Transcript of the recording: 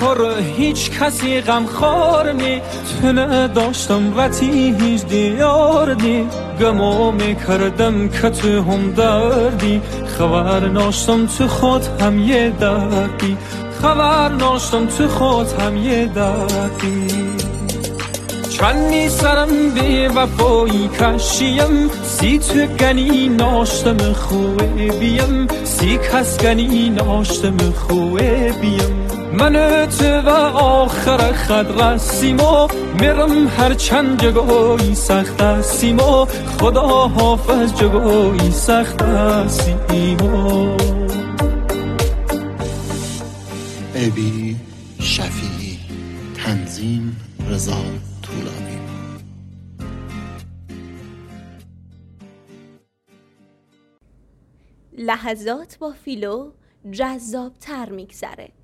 خور هیچ کسی غم خور نی تنه داشتم وقتی هیچ دیار نی گمو میکردم که تو هم دردی خبر ناشتم تو خود هم یه دردی خبر ناشتم تو خود هم یه دردی چندی سرم بی وفایی کشیم سی تو گنی ناشتم خوه بیم سی کس گنی ناشتم خوه بیم من تو و آخر خد رسیمو میرم هر چند جگایی سخت هستیمو خدا حافظ جگایی سخت هستیمو. ابی شفیعی، تنظیم رضا طولانی. لحظات با فیلو جذاب تر میگذره.